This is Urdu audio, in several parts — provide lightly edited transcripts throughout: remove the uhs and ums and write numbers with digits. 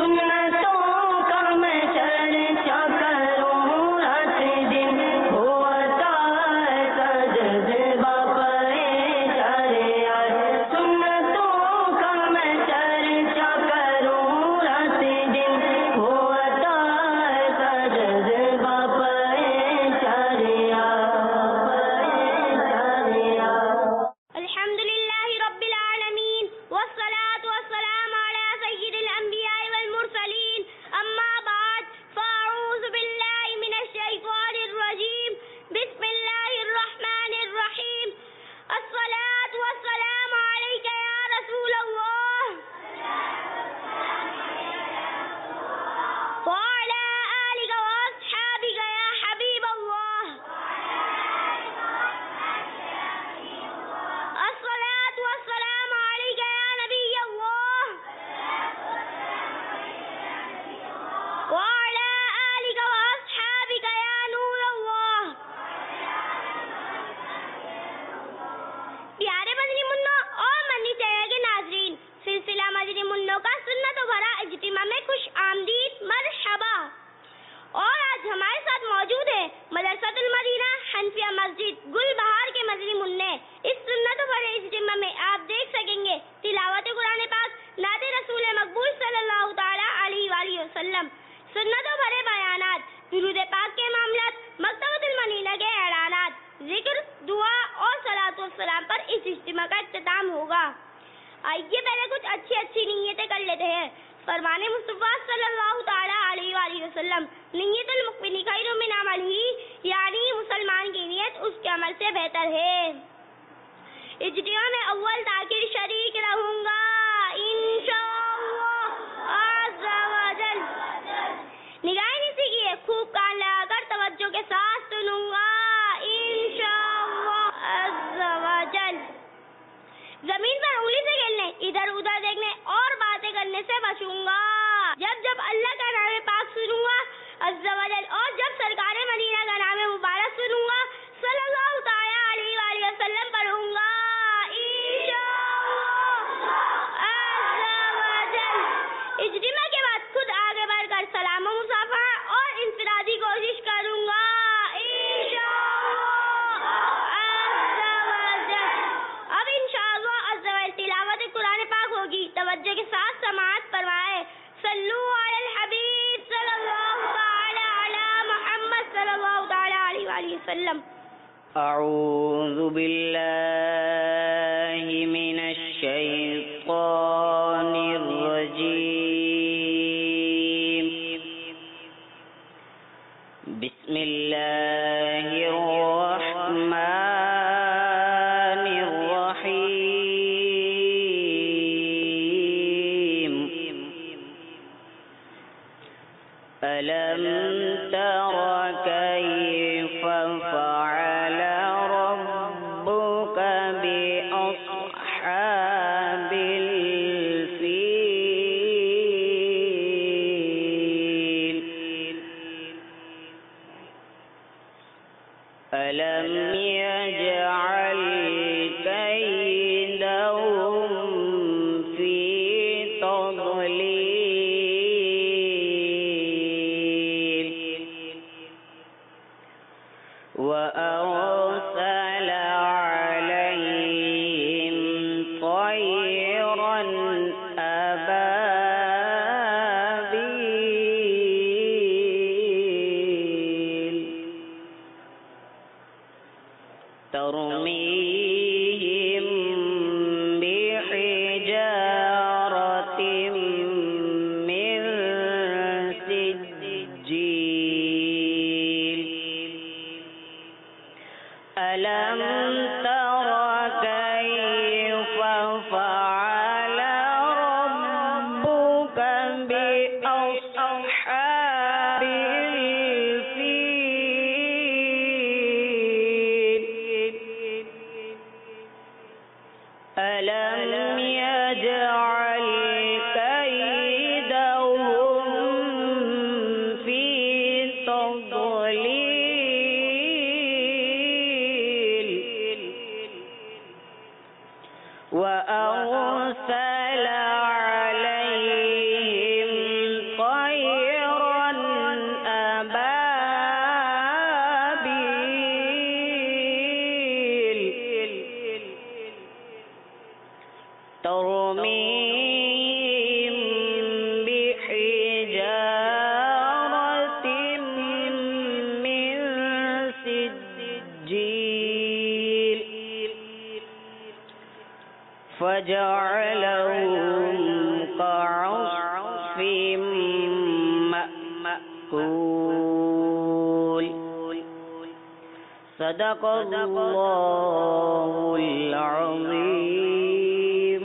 اعوذ باللہ من الشیطان الرجیم بسم اللہ الرحمن الرحیم ألم تر كيف فعل ربك بأصحاب الفيل ألم يجعل كيدهم في تضليل وأرسل عليهم طيرا أبابيل ترميهم بحجارة من سجيل فجعلهم كعصف مأكول صدق اللہ العظیم.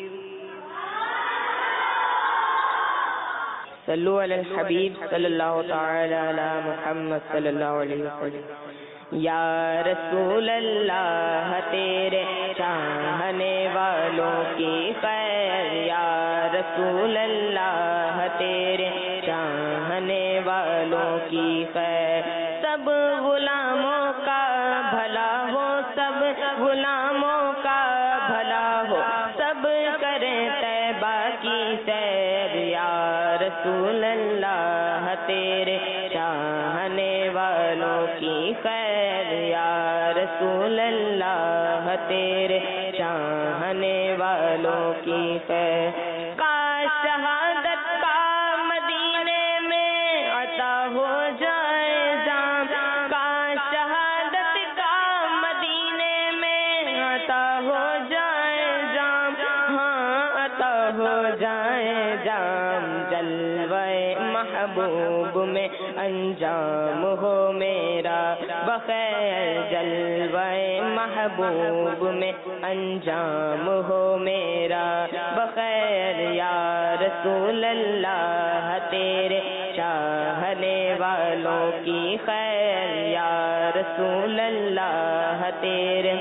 صلو علی الحبیب صلی اللہ تعالی علی محمد صلی اللہ علیہ وسلم. یا رسول اللہ تیرے چاہنے والوں کی خیر، یا رسول اللہ تیرے چاہنے والوں کی خیر. سب غلاموں کا بھلا ہو، سب غلاموں کا بھلا ہو، سب کریں طیبہ کی سیر. یا رسول اللہ تیرے چاہنے والوں کی خیر، یا رسول اللہ تیرے چاہنے والوں کی خیر. کاش شہادت کا مدینے میں عطا ہو جائے جام، کاش شہادت کا مدینے میں عطا ہو جائے جام، ہاں عطا ہو جائے جام. جلوہ محبوب میں انجام ہو میرا بخیر، جلوہ محبوب میں انجام ہو میرا بخیر. یا رسول اللہ تیرے چاہنے والوں کی خیر، یا رسول اللہ تیرے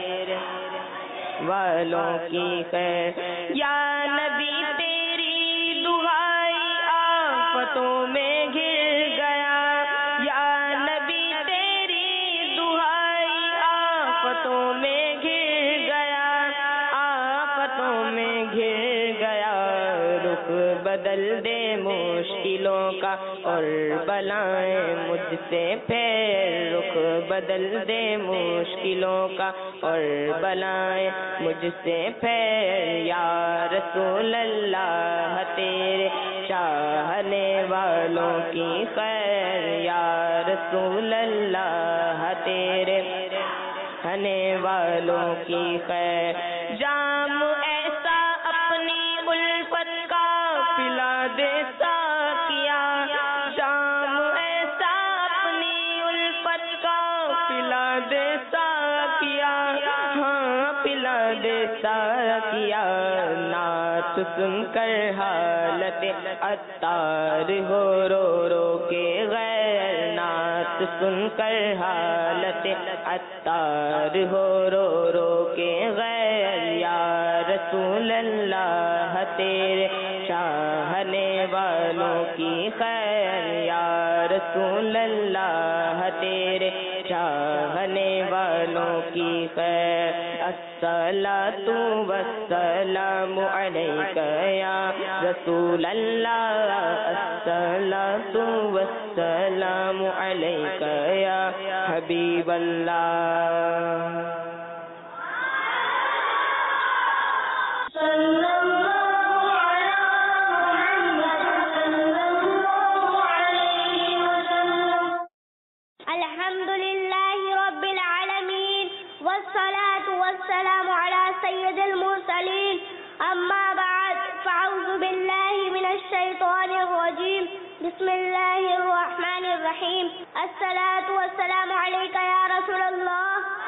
والوں کی خیر. یا نبی تیری دعائی آفتوں میں گر گیا، یا نبی تیری دعائی آفتوں میں گر گیا، آفتوں میں گر گیا. رخ بدل دے مشکلوں کا اور بلائیں مجھ سے پھیر، رخ بدل دے مشکلوں کا اور بلائیں مجھ سے پھیر. یا رسول اللہ تیرے چاہنے والوں کی خیر، یا رسول اللہ تیرے چاہنے والوں کی خیر. جام ایسا اپنی الفت کا پلا دے ساقیا، جام ایسا اپنی الفت کا پلا دے ساقیا، ہاں پلا دے ساقیا. نعت سن کر حالت عطار ہو رو رو کے غیر، نعت سن کر حالت عطار ہو رو رو کے غیر. یا رسول اللہ تیرے چاہنے والوں کی خیر، یا رسول اللہ تیرے چاہنے والوں کی خیر. الصلاۃ والسلام علیک یا رسول اللہ، الصلاۃ والسلام علیک یا حبیب اللہ. الحمد لله رب العالمين والصلاة والسلام على سيد المرسلين. أما بعد فأعوذ بالله من الشيطان الرجيم. بسم الله الرحمن الرحيم. الصلاة والسلام عليك يا رسول الله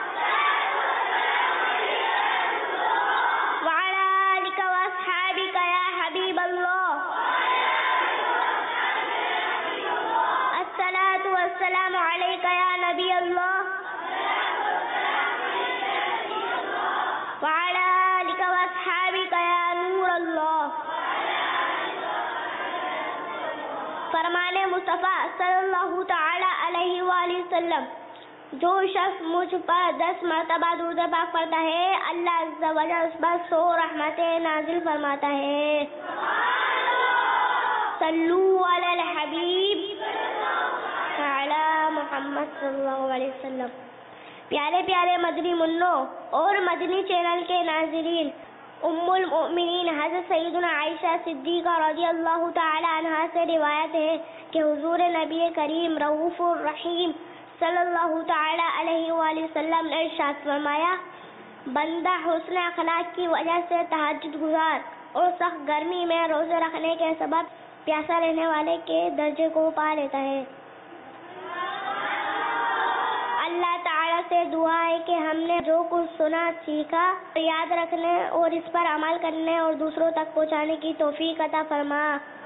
وعلى آلك وأصحابك يا حبيب الله. الصلاة والسلام عليك يا نبي الله وعلى آلك وأصحابك يا نور الله. فرمان مصطفیٰ صلی اللہ تعالی علیہ وآلہ وسلم، جو شخص مجھ پر 10 مرتبہ درود پاک پڑھتا ہے اللہ عز و جل اس پر 100 رحمتیں نازل فرماتا ہے. صلو علی الحبیب علی محمد صلی اللہ علیہ وسلم. پیارے پیارے مدنی منوں اور مدنی چینل کے ناظرین، ام المؤمنین حضرت سیدنا عائشہ صدیقہ رضی اللہ تعالی عنہا سے روایت ہے کہ حضور نبی کریم رؤوف الرحیم صلی اللہ تعالی علیہ وآلہ وسلم نے ارشاد فرمایا، بندہ حسن اخلاق کی وجہ سے تہجد گزار اور سخت گرمی میں روزے رکھنے کے سبب پیاسا رہنے والے کے درجے کو پا لیتا ہے۔ اللہ تعالیٰ سے دعا ہے کہ ہم نے جو کچھ سنا سیکھا یاد رکھنے اور اس پر عمل کرنے اور دوسروں تک پہنچانے کی توفیق عطا فرما۔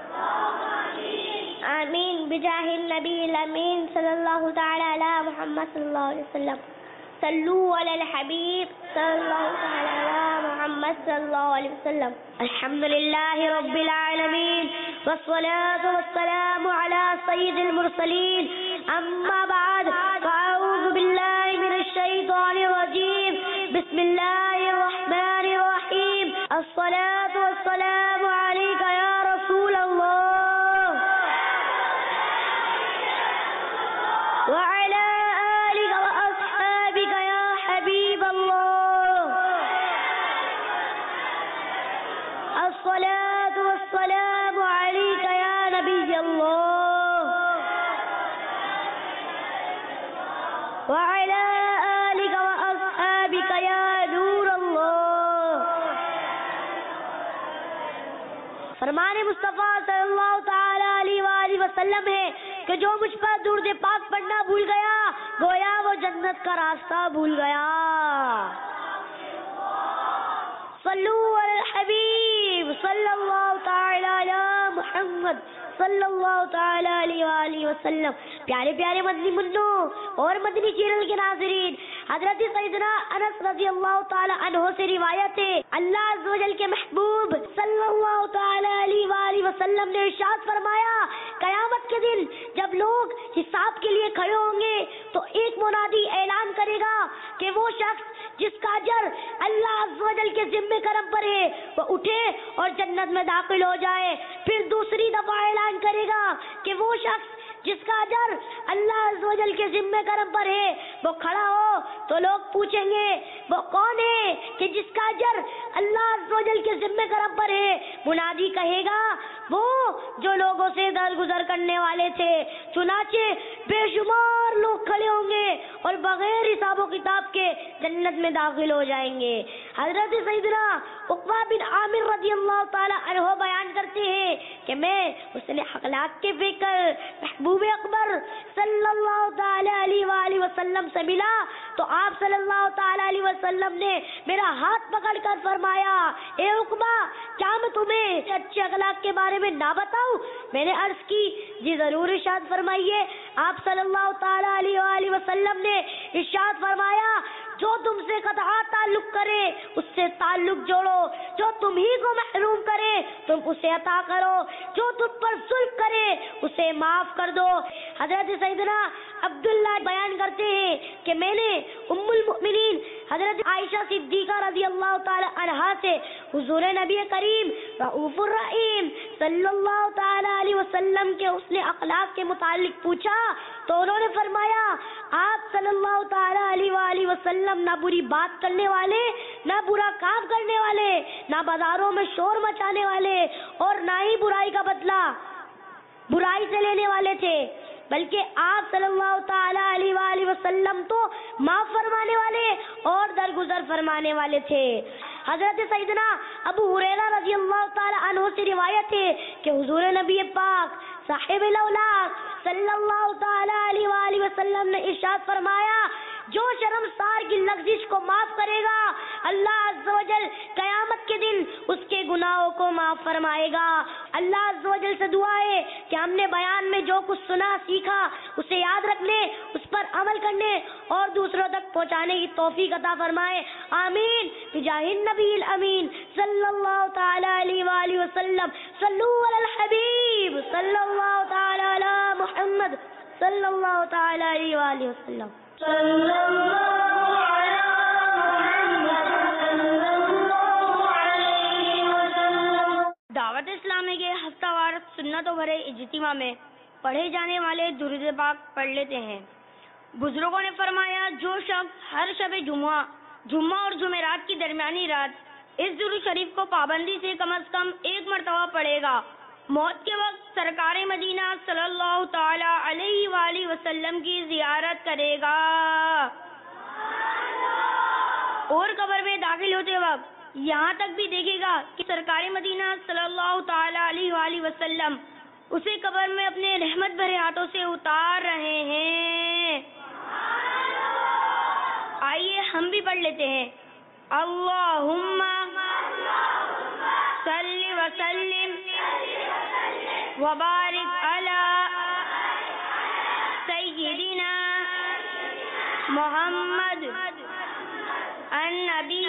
آمین بجاہ النبی الامین صلی اللہ تعالی علی محمد صلی اللہ علیہ وسلم۔ صلو علی الحبیب صلی اللہ تعالی علی محمد صلی اللہ علیہ وسلم۔ الحمدللہ رب العالمین والصلاة والسلام علی سید المرسلین، اما بعد فاعوذ باللہ من الشیطان الرجیم، بسم اللہ الرحمن الرحیم۔ الصلاة والسلام علیک یا رسول اللہ وعلی آلک واصحابک یا حبیب اللہ۔ الصلاة والسلام علیک یا نبی اللہ وعلی آلک واصحابک یا نور اللہ۔ فرمان مصطفیٰ صلی اللہ تعالی علیہ وآلہ وسلم ہے کہ جو مجھ پر درود پاک پڑھنا بھول گیا گویا وہ جنت کا راستہ بھول گیا۔ صلو علی الحبیب صلی اللہ تعالی علی محمد صلی اللہ تعالی علیہ وآلہ وسلم۔ پیارے پیارے مدنی منوں اور مدنی چینل کے ناظرین، حضرت سیدنا انس رضی اللہ تعالی عنہ سے روایت ہے، اللہ عز و جل کے محبوب صلی اللہ تعالی علیہ وآلہ وسلم نے ارشاد فرمایا، قیامت کے دن جب لوگ حساب کے لیے کھڑے ہوں گے تو ایک منادی اعلان کرے گا کہ وہ شخص جس کا اجر اللہ عز و جل کے ذمہ کرم پر ہے وہ اٹھے اور جنت میں داخل ہو جائے۔ پھر دوسری دفعہ اعلان کرے گا کہ وہ شخص جس کا اجر اللہ عز و جل کے ذمہ کرم پر ہے وہ کھڑا ہو تو لوگ پوچھیں گے وہ کون ہے کہ جس کا اجر اللہ عز و جل کے ذمہ کرم پر ہے؟ منادی کہے گا وہ جو لوگوں سے درگزر کرنے والے تھے۔ چنانچہ بے شمار لوگ کھڑے ہوں گے اور بغیر حساب و کتاب کے جنت میں داخل ہو جائیں گے۔ حضرت سیدنا عقبہ بن عامر رضی اللہ تعالی عنہ بیان کرتے ہیں کہ میں حسن اخلاق کے فکر محبوب اکبر صلی اللہ تعالی علیہ وآلہ وسلم سے ملا تو آپ صلی اللہ تعالی علیہ وسلم نے میرا ہاتھ پکڑ کر فرمایا، اے عقبہ کیا میں تمہیں اچھے اخلاق کے بارے میں نہ بتاؤں؟ میں نے عرض کی جی ضرور، ارشاد فرمائیے۔ آپ صلی اللہ تعالی علیہ وآلہ وسلم نے ارشاد فرمایا، جو تم سے قطع تعلق کرے اس سے تعلق جوڑو، جو تم ہی کو محروم کرے تم اسے عطا کرو، جو تم پر ظلم کرے اسے معاف کر دو۔ حضرت سیدنا عبداللہ بیان کرتے ہیں کہ میں نے ام المؤمنین حضرت عائشہ صدیقہ رضی اللہ تعالی عنہا سے حضور نبی کریم رؤوف الرحیم صلی اللہ تعالی علیہ وسلم کے حسن اخلاق کے متعلق پوچھا تو انہوں نے فرمایا، آپ صلی اللہ تعالی علیہ وآلہ وسلم نہ بری بات کرنے والے، نہ برا کام کرنے والے، نہ بازاروں میں شور مچانے والے اور نہ ہی برائی کا بدلہ برائی سے لینے والے تھے، بلکہ آپ صلی اللہ تعالی علیہ وآلہ وسلم تو معاف فرمانے والے اور درگزر فرمانے والے تھے۔ حضرت سیدنا ابو ہریرہ رضی اللہ تعالی عنہ سے روایت ہے کہ حضور نبی پاک صاحب الاولاق صلی اللہ تعالی علیہ وآلہ وسلم نے ارشاد فرمایا، جو شرمسار کی لغزش کو معاف کرے گا اللہ عز و جل قیامت کے دن اس کے گناہوں کو معاف فرمائے گا۔ اللہ عز و جل سے دعا ہے کہ ہم نے بیان میں جو کچھ سنا سیکھا اسے یاد رکھنے، اس پر عمل کرنے اور دوسروں تک پہنچانے کی توفیق عطا فرمائے، آمین بجاہ النبی الامین صلی اللہ تعالی علیہ وآلہ وسلم۔ صلو علی الحبیب صلی اللہ تعالی علی محمد صلی اللہ تعالی علیہ وآلہ وسلم۔ دعوت اسلامی کے ہفتہ وار سنتوں بھرے اجتماع میں پڑھے جانے والے درود پاک پڑھ لیتے ہیں۔ بزرگوں نے فرمایا، جو شخص ہر شب جمعہ اور جمعرات کی درمیانی رات اس درود شریف کو پابندی سے کم از کم ایک مرتبہ پڑھے گا، موت کے وقت سرکار مدینہ صلی اللہ تعالی علیہ وآلہ وسلم کی زیارت کرے گا۔ اور قبر میں داخل ہوتے وقت یہاں تک بھی دیکھے گا کہ سرکار مدینہ صلی اللہ تعالی علیہ وآلہ وسلم اسے قبر میں اپنے رحمت بھرے ہاتھوں سے اتار رہے ہیں. آئیے ہم بھی پڑھ لیتے ہیں. اللہم صلی وسلم وبارک علی سیدنا محمد النبی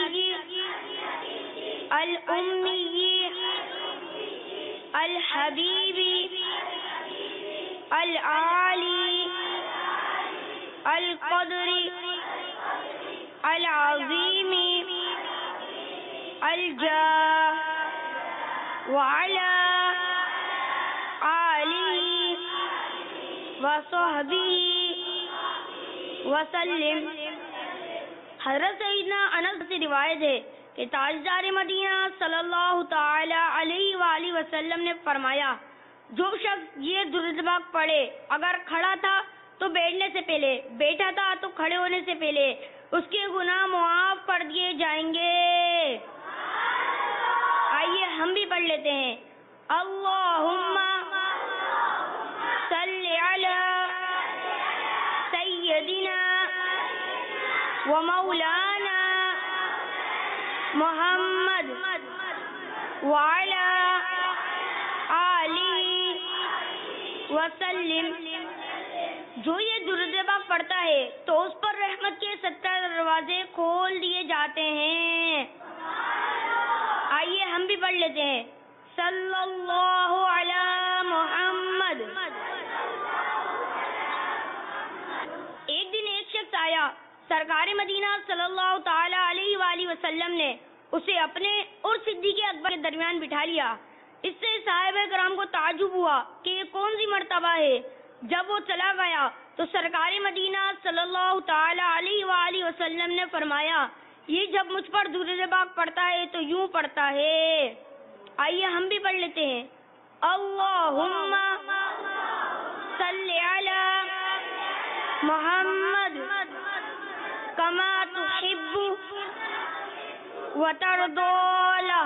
الأمی الحبیب العالی القدر العظیم الجاہ وعلی آلہ وصحبہ وسلم. حضرت سیدنا انس سے روایت ہے کہ تاجدار مدینہ صلی اللہ تعالی علیہ وآلہ وسلم نے فرمایا، جو شخص یہ درود پاک پڑھے، اگر کھڑا تھا تو بیٹھنے سے پہلے، بیٹھا تھا تو کھڑے ہونے سے پہلے اس کے گناہ معاف کر دیے جائیں گے. آئیے ہم بھی پڑھ لیتے ہیں. اللہم صلی علی سیدنا و مولانا محمد وعلی آلہ وسلم. جو یہ درود پاک پڑھتا ہے تو اس پر رحمت کے 70 دروازے کھول دیے جاتے ہیں. آئیے ہم بھی پڑھ لیتے ہیں. صلی اللہ علی محمد. ایک دن ایک شخص آیا، سرکار مدینہ صلی اللہ تعالی علیہ وآلہ وسلم نے اسے اپنے اور صدیق اکبر کے درمیان بٹھا لیا. اس سے صحابہ کرام کو تعجب ہوا کہ یہ کون سی مرتبہ ہے. جب وہ چلا گیا تو سرکار مدینہ صلی اللہ تعالی علیہ وآلہ وسلم نے فرمایا، یہ جب مجھ پر درود پاک پڑھتا ہے تو یوں پڑھتا ہے. آئیے ہم بھی پڑھ لیتے ہیں. اللہم صلی علی محمد کما تحب وترضى.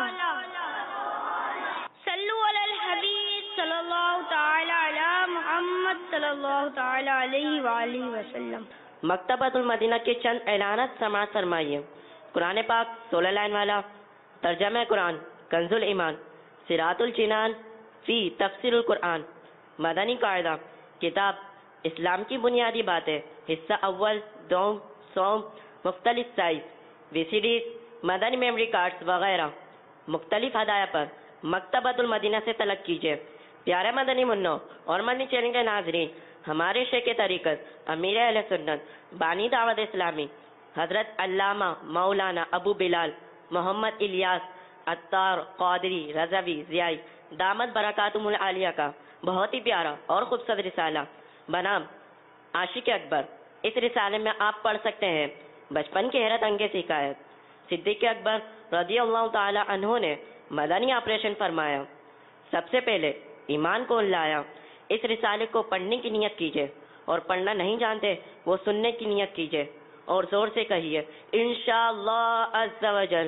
صلو علی الحبیب صلی اللہ تعالی علی محمد صلی اللہ تعالی علیہ وآلہ وسلم. مکتبۃ المدینہ کے چند اعلانات سماعت فرمائیے. قرآن پاک 16 لائن والا ترجمہ قرآن کنز الایمان صراط الجنان فی تفسیر القرآن. مدنی قاعدہ کتاب اسلام کی بنیادی باتیں، حصہ اول، دوم، سوم، مختلف size, VCDs، Madani memory cards وغیرہ مختلف ہدایہ پر مکتبۃ المدینہ سے طلب کیجیے. پیارے مدنی منوں اور مدنی چینل کے ناظرین، ہمارے شیخ طریقت امیر اہل سنت بانی دعوت اسلامی حضرت علامہ مولانا ابو بلال محمد الیاس عطار قادری رضوی ضیائی دامت برکاتہم العالیہ کا بہت ہی پیارا اور خوبصورت رسالہ بنام عاشق اکبر. اس رسالے میں آپ پڑھ سکتے ہیں بچپن کی حیرت انگیز حکایت. صدیق اکبر رضی اللہ تعالی عنہ نے مدنی آپریشن فرمایا. سب سے پہلے ایمان کو لایا. اس رسالے کو پڑھنے کی نیت کیجیے، اور پڑھنا نہیں جانتے وہ سننے کی نیت کیجیے اور زور سے کہیے انشاءاللہ عز و جل.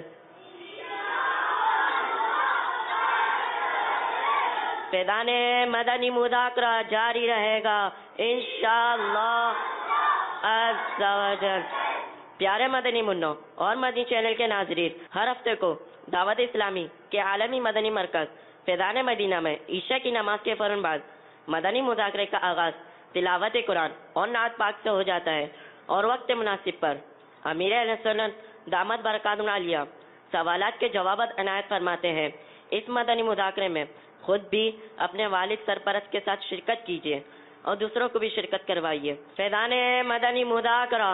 فیضان مدنی مذاکرہ جاری رہے گا انشاءاللہ عز و جل. پیارے مدنی منوں اور مدنی چینل کے ناظرین، ہر ہفتے کو دعوت اسلامی کے عالمی مدنی مرکز فیضان مدینہ میں عشاء کی نماز کے فوراً بعد مدنی مذاکرے کا آغاز تلاوت قرآن اور نعت پاک سے ہو جاتا ہے، اور وقت مناسب پر امیر اہل سنت دامت برکاتہم العالیہ سوالات کے جوابات عنایت فرماتے ہیں. اس مدنی مذاکرے میں خود بھی اپنے والد سرپرست کے ساتھ شرکت کیجیے اور دوسروں کو بھی شرکت کروائیے. فیضان مدنی مذاکرہ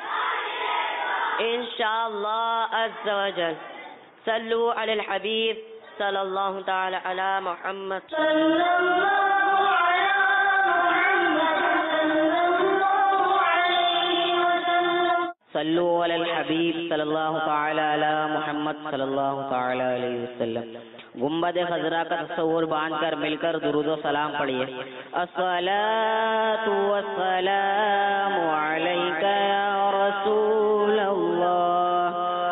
انشاءاللہ عز و جل. صلو علی الحبیب صلی اللہ تعالی علی محمد. صلو علی الحبیب صلی اللہ تعالی علی محمد صلی اللہ تعالی علیہ وسلم. گنبد خضرا کا تصور باندھ کر مل کر درود و سلام پڑھیے. الصلاۃ والسلام علیک یا رسول اللہ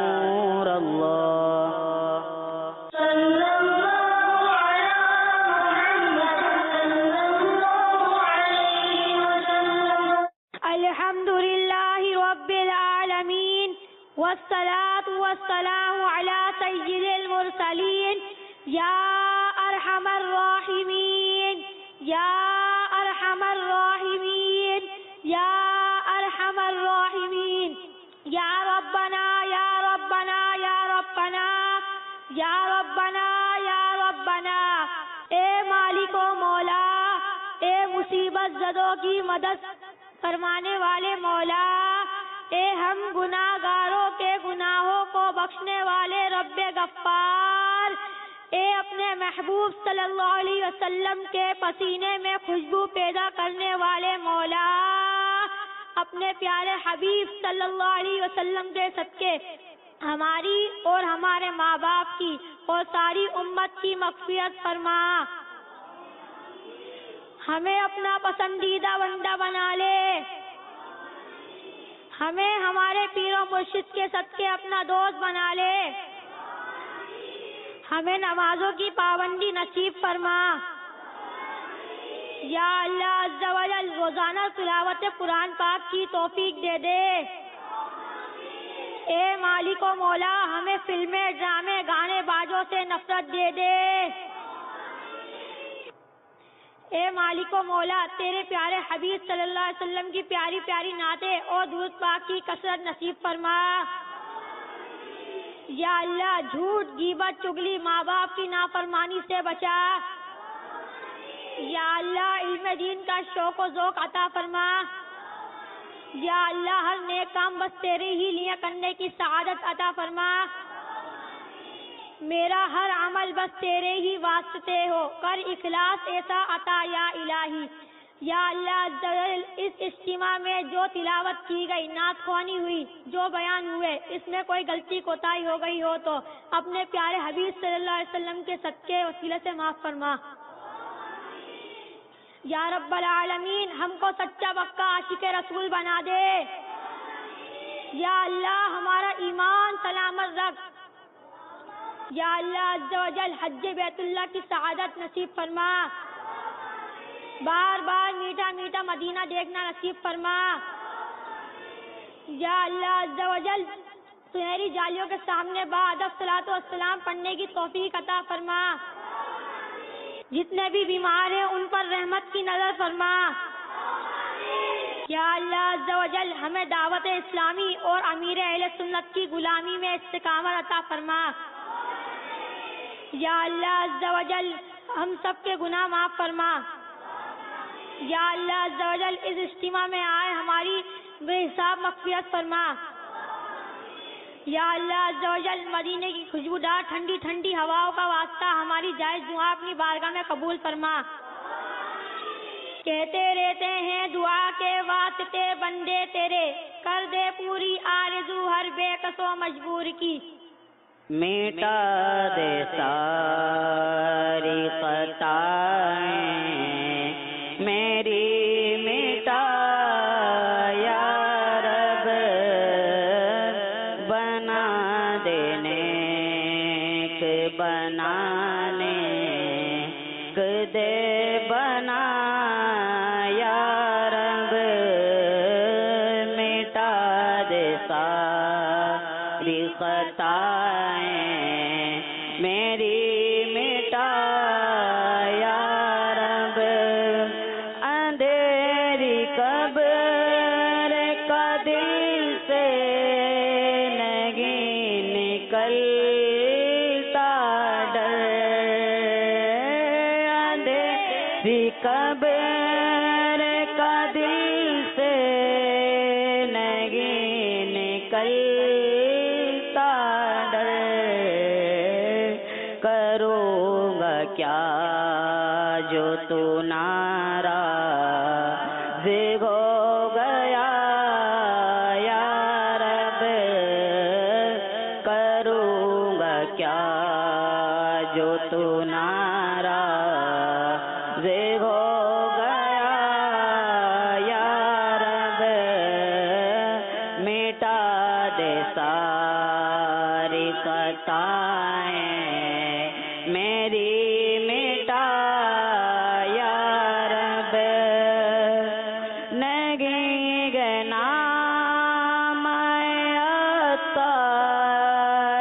والسلام على سيد المرسلين يا أرحم الراحمين يا أرحم الراحمين يا أرحم الراحمين يا ربنا يا ربنا يا ربنا یا ربنا یا ربنا، اے مالک و مولا، اے مصیبت زدوں کی مدد فرمانے والے مولا، اے ہم گناہ گاروں کے گناہوں کو بخشنے والے رب غفار، اے اپنے محبوب صلی اللہ علیہ وسلم کے پسینے میں خوشبو پیدا کرنے والے مولا، اپنے پیارے حبیب صلی اللہ علیہ وسلم کے صدقے ہماری اور ہمارے ماں باپ کی اور ساری امت کی مغفرت فرما، ہمیں اپنا پسندیدہ بندہ بنا لے، ہمیں ہمارے پیر و مرشد کے صدقے اپنا دوست بنا لے، ہمیں نمازوں کی پابندی نصیب فرما، یا اللہ عز و جل روزانہ تلاوت قرآن پاک کی توفیق دے دے، اے مالک و مولا ہمیں فلمیں ڈرامے گانے بازوں سے نفرت دے دے، اے مالک و مولا تیرے پیارے حبیب صلی اللہ علیہ وسلم کی پیاری پیاری نعتیں اور درود پاک کی کثرت نصیب فرما، یا اللہ جھوٹ غیبت چگلی ماں باپ کی نافرمانی سے بچا، یا اللہ علم دین کا شوق و ذوق عطا فرما، یا اللہ ہر نیک کام بس تیرے ہی لیے کرنے کی سعادت عطا فرما، میرا ہر عمل بس تیرے ہی واسطے ہو کر اخلاص ایسا عطا یا الہی، یا اللہ عز و جل اس اجتماع میں جو تلاوت کی گئی، نعت خوانی ہوئی، جو بیان ہوئے، اس میں کوئی غلطی کوتاہی ہو گئی ہو تو اپنے پیارے حبیب صلی اللہ علیہ وسلم کے صدقے وسیلے سے معاف فرما، یا رب العالمین ہم کو سچا پکا عاشق رسول بنا دے، یا اللہ ہمارا ایمان سلامت رکھ، یا اللہ عز و جل حج بیت اللہ کی سعادت نصیب فرما، بار بار میٹھا میٹھا مدینہ دیکھنا نصیب فرما، یا اللہ عز و جل سنہری جالیوں کے سامنے بادب صلاۃ والسلام پڑھنے کی توفیق عطا فرما، جتنے بھی بیمار ہیں ان پر رحمت کی نظر فرما، یا اللہ عز و جل ہمیں دعوت اسلامی اور امیر اہل سنت کی غلامی میں استقامت عطا فرما، یا اللہ عز و جل ہم سب کے گناہ معاف فرما، یا اللہ عز و جل اس اجتماع میں آئے ہماری بے حساب مغفرت فرما، یا اللہ عز و جل مدینے کی خوشبودار ٹھنڈی ٹھنڈی ہواؤں کا واسطہ ہماری جائز دعا اپنی بارگاہ میں قبول فرما، کہتے رہتے ہیں دعا کے واسطے بندے تیرے، کر دے پوری آرزو ہر بے کس و مجبور کی، میٹا دے ساری خطائیں میری میٹا یا رب، بنا دینے بنانے دے بنا یا رب، میٹا دے ساری خطائیں میری میٹا یا رب، اندھیری قبر کا دل سے نہیں نکلتا ڈر، اندھیری قبر کا دل سے نہیں نکلتا ڈر، کروں گا کیا جو تو ناراض ہو گیا یا رب، کروں گا کیا جو تو ناراض ہو گیا یا رب، میٹا دے ساری خطائیں میری میٹا یا رب، نہیں گنا میں عطار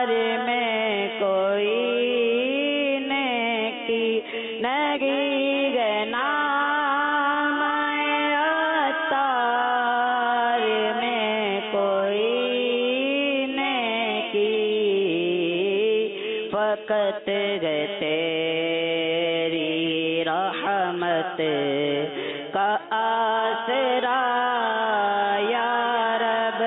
نہیں گے نام عطار میں کوئی نیکی، فقط گئے تیری رحمت کا آسرا یا رب،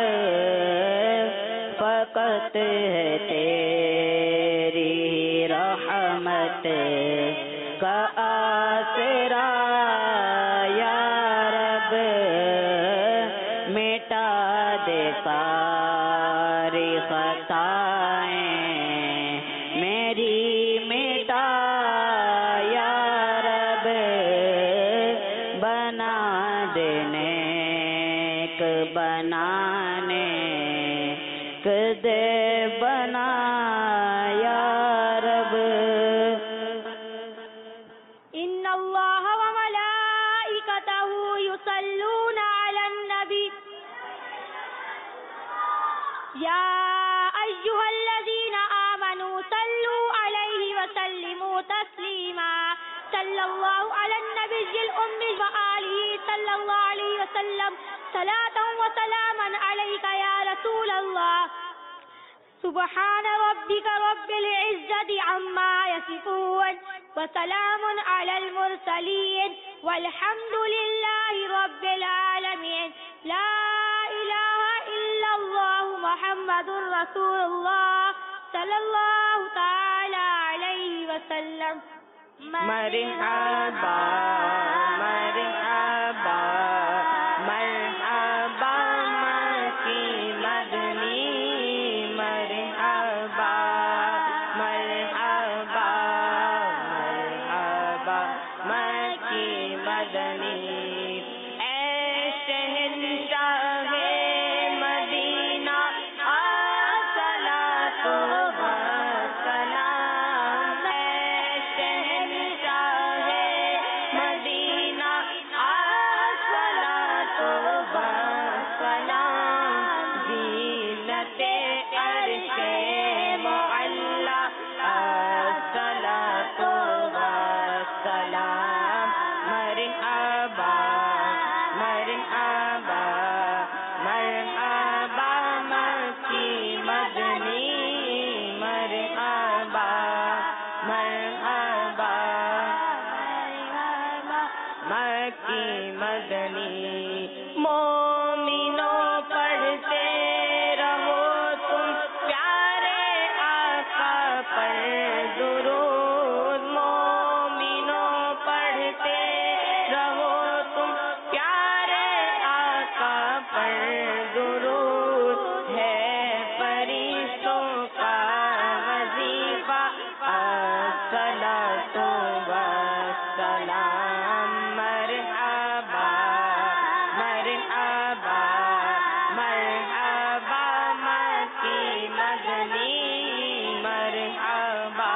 فقط ہے تیری رحمت کا آسرا یا رب، مٹا دے ساری خطائیں میری، مٹا یا رب، بنا دے نیک بنانے دے بنا یا رب۔ ان اللہ وملائکتہ یصلون علی النبی یا ایہا الذین آمنوا صلوا علیہ وسلموا تسلیما، صلی اللہ علی النبی الأمی وآلہ صلی اللہ علیہ وسلم، صلاۃ وسلاما علیک یا رسول اللہ۔ سبحان ربک رب العزة عما یصفون وسلام علی المرسلین والحمد للہ رب العالمین، لا الہ الا اللہ محمد رسول اللہ صلی اللہ تعالی علیہ وسلم۔ مرحبا مرحبا مرحبا مکی مدنی، مرحبا مرحبا مرحبا مکی مدنی، اے شہنشاہ مدینہ الصلاۃ والسلام، اے شہنشاہ مدینہ الصلاۃ والسلام، زینت عرش معلی الصلاۃ والسلام، مرحبا مرحبا مرحبا مکی مدنی، مرحبا مرحبا مکی مدنی، مومنوں پڑھتے رہو تم پیارے آقا پر درود، مومنوں پڑھتے رہو تم پیارے آقا پر درود، ہے فرشتوں کا وظیفہ الصلاۃ والسلام، مرحبا مرحبا مرحبا مکی مدنی، مرحبا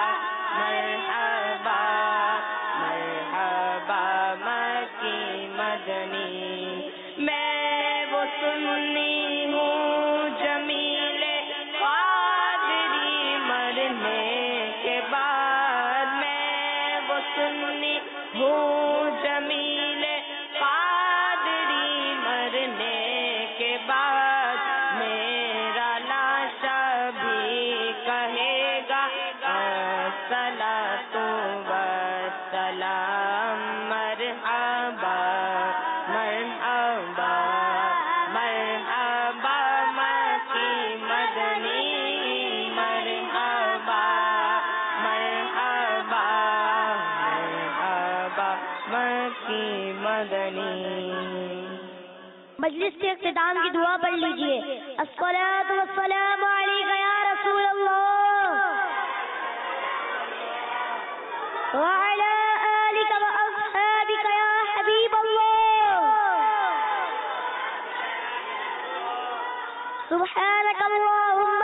مرحبا مرحبا مکی مدنی، میں وہ سنی ہوں جمیل قادری مرنے کے بعد، میں وہ سنی ہوں جمیل قادری مرنے کے بعد، میرا لاشا بھی کہے گا الصلاۃ والسلام، مرحبا مرحبا مرحبا مکی مدنی، مرحبا مرحبا مرحبا مکی مدنی۔ مجلس کے اختتام کی دعا پڑھ لیجئے۔ الصلاۃ والسلام علیک یا رسول اللہ وعلی آلک واصحابک یا حبیب اللہ، سبحانک اللہم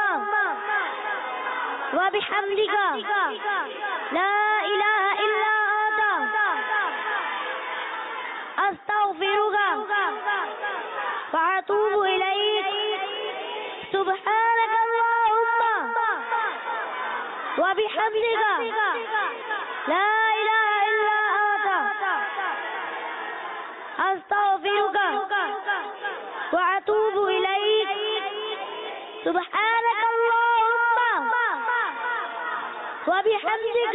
وبحمدک لا الہ الا انت استغفرک واتوب الیک، سبحانک اللہم وبحمدک لا الہ الا وبحمدك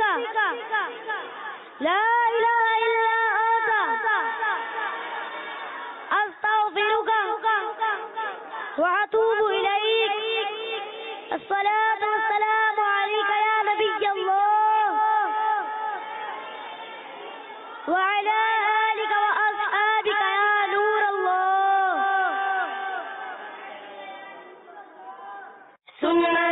لا إله إلا أنت أستغفرك وأتوب إليك. الصلاة والسلام عليك يا نبي الله وعلى آلك وأصحابك يا نور الله. سننا